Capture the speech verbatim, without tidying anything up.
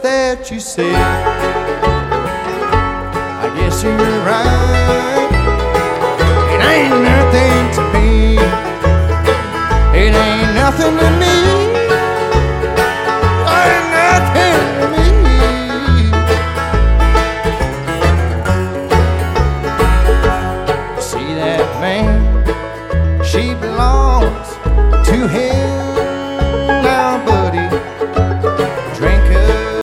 that you said. I guess you're right. It ain't nothing to me. It ain't nothing to me. Ain't nothing to me. See that man? She belongs to him.